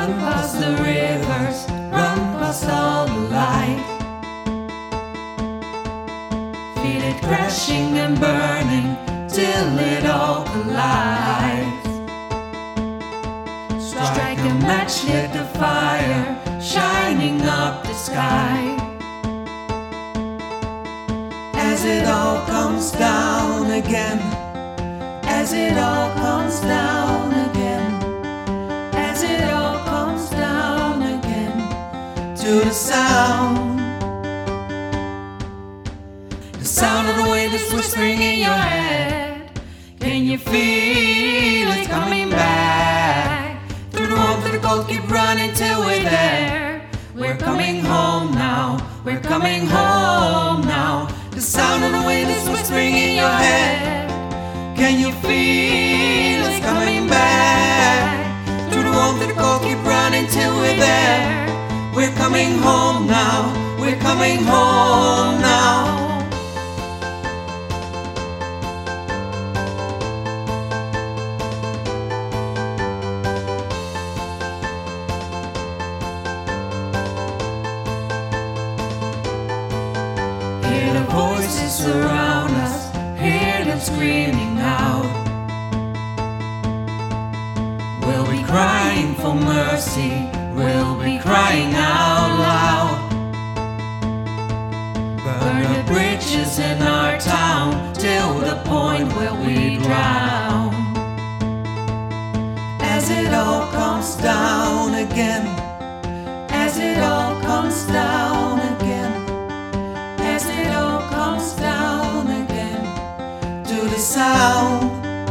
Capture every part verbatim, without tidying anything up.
Run past the rivers, run past all the light. Feel it crashing and burning till it all collides. Strike a match, lit the fire, shining up the sky. As it all comes down again, as it all comes down again, as it all comes down again, to the sound, the sound of the wind is whispering in your head. Can you feel it coming back? Through the warmth of the cold, keep running till we're there. We're coming home now, we're coming home now. The sound of the wind is whispering in your head. Can you feel us coming back? Through the warmth of the cold, keep running till we're there. We're coming home now, we're coming home now. Hear the voices around us, hear them screaming out. We'll be crying for mercy, we'll be crying out loud. Burn the bridges in our town till the point where we drown. As it all comes down again, as it all comes down again, as it all comes down again, to the sound,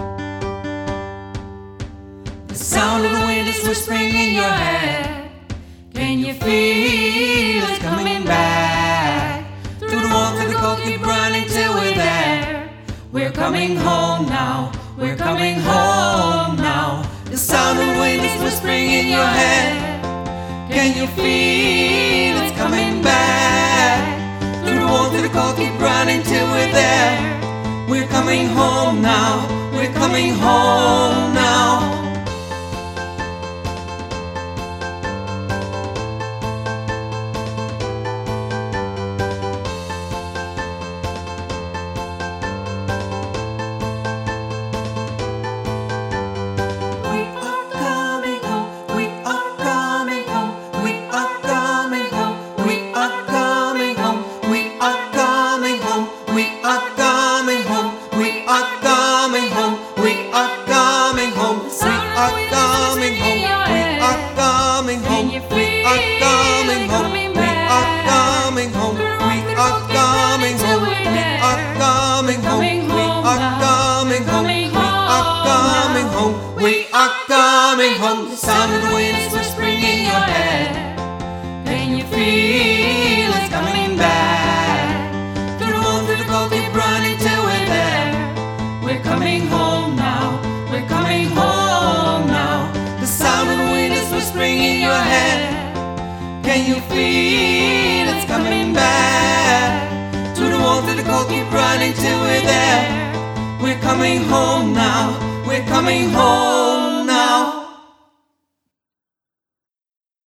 the sound of the wind is whispering in your head. Can you feel it coming back? Through the warmth of the cold, keep running till we're there. We're coming home now, we're coming home now. The sound of the wind is whispering in your head. Can you feel it coming back? Through the warmth of the cold, keep running till we're there. We're coming home now, we're coming home now. We are coming home. The sound of the wind is whispering in your head. Can you feel us coming back? Through the warmth of the cold, keep running till we're there. We're coming home now, we're coming home now. The sound of the wind is whispering in your head. Can you feel us coming back? Through the warmth of the cold, keep running till we're there. We're coming home now, we're coming home.